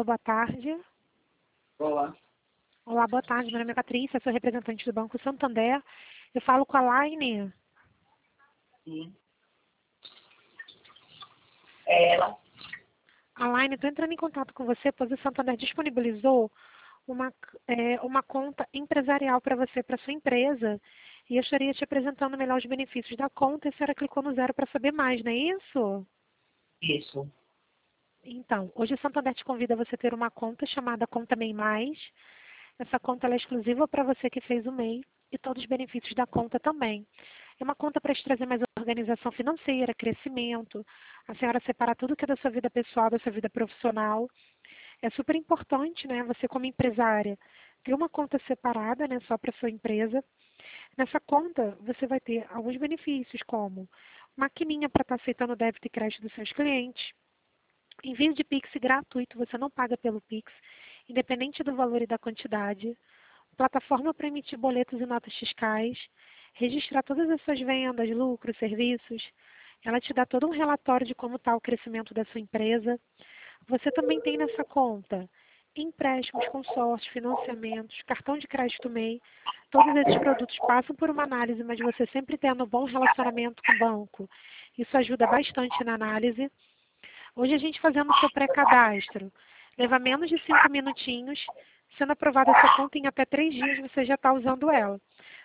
Alô, boa tarde. Olá. Olá, boa tarde. Meu nome é Patrícia, sou representante do Banco Santander. Eu falo com a Laine. Sim. É ela. A Laine, estou entrando em contato com você, pois o Santander disponibilizou uma conta empresarial para você, para sua empresa. E eu estaria te apresentando melhor os benefícios da conta e a senhora clicou no 0 para saber mais, não é isso? Isso. Então, hoje o Santander te convida a você ter uma conta chamada Conta MEI Mais. Essa conta ela é exclusiva para você que fez o MEI e todos os benefícios da conta também. É uma conta para te trazer mais organização financeira, crescimento, a senhora separar tudo que é da sua vida pessoal, da sua vida profissional. É super importante, né, você como empresária, ter uma conta separada, né, só para sua empresa. Nessa conta, você vai ter alguns benefícios, como maquininha para estar aceitando débito e crédito dos seus clientes, envio de Pix gratuito, você não paga pelo Pix, independente do valor e da quantidade. Plataforma para emitir boletos e notas fiscais, registrar todas as suas vendas, lucros, serviços. Ela te dá todo um relatório de como está o crescimento da sua empresa. Você também tem nessa conta empréstimos, consórcios, financiamentos, cartão de crédito MEI. Todos esses produtos passam por uma análise, mas você sempre tendo um bom relacionamento com o banco. Isso ajuda bastante na análise. Hoje a gente fazendo o seu pré-cadastro. Leva menos de 5 minutinhos. Sendo aprovada essa conta, em até 3 dias você já está usando ela.